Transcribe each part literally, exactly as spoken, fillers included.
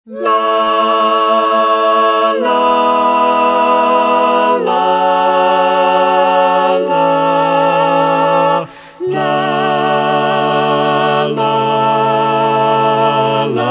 La la la la la la la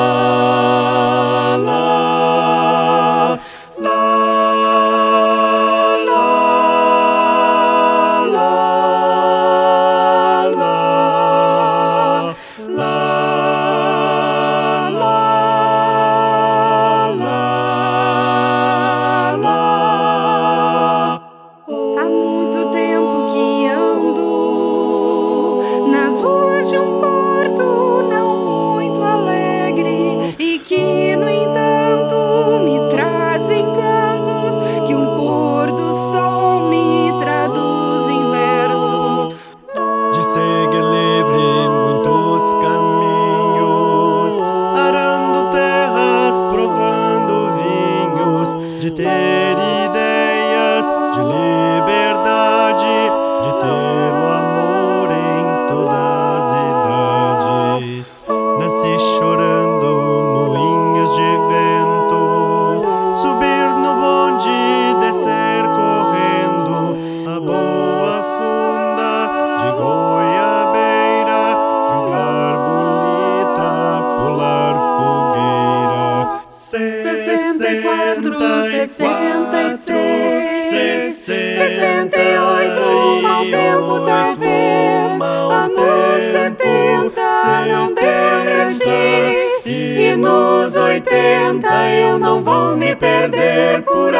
de um porto não muito alegre e que, no entanto, me traz encantos, que um pôr do sol me traduz em versos. De seguir livre muitos caminhos, arando terras, provando vinhos, de ter ideias de liberdade, de ter o amor em todas as idades. Nasci chorando moinhos de vento, subir no bonde, descer correndo, a boa funda de goiabeira, jogar bonita, pular fogueira. Sessenta e quatro, sessenta e seis, sessenta e oito, mau tempo talvez, anos setenta não deu pra ti, e nos oitenta eu não vou me perder por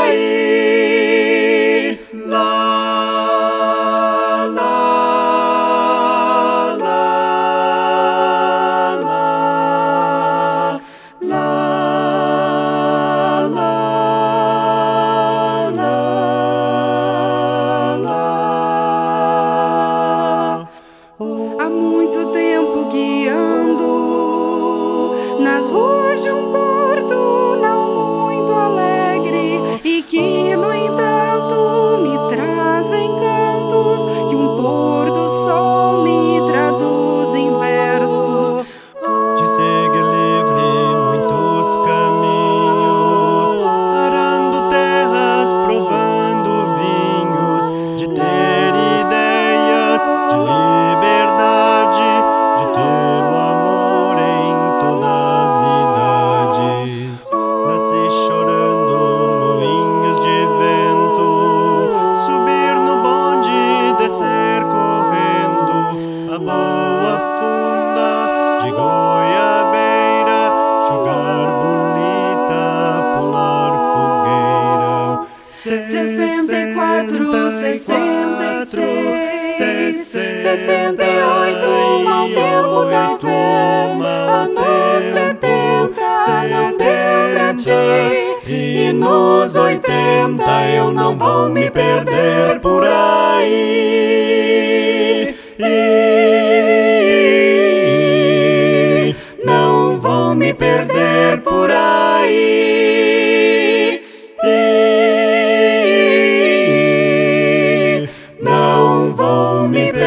aí. La la la la la la Há muito tempo guiando nas ruas de um porto não muito alegre e que, no entanto, me traz encantos, que um pôr do sol me traduz em versos. De seguir livre muitos caminhos, arando terras, provando vinhos, de ter ideias de liberdade, de ter o amor em todas as idades. Nasci chorando moinhos de vento, subir no bonde, descer correndo, a boa funda de goiabeira, jogar bonita, pular fogueira. Sessenta e quatro, sessenta e seis, sessenta e oito, mau tempo talvez, anos setenta não deu pra ti, e nos oitenta eu não vou me perder por aí. E não vou me perder por aí. E não vou me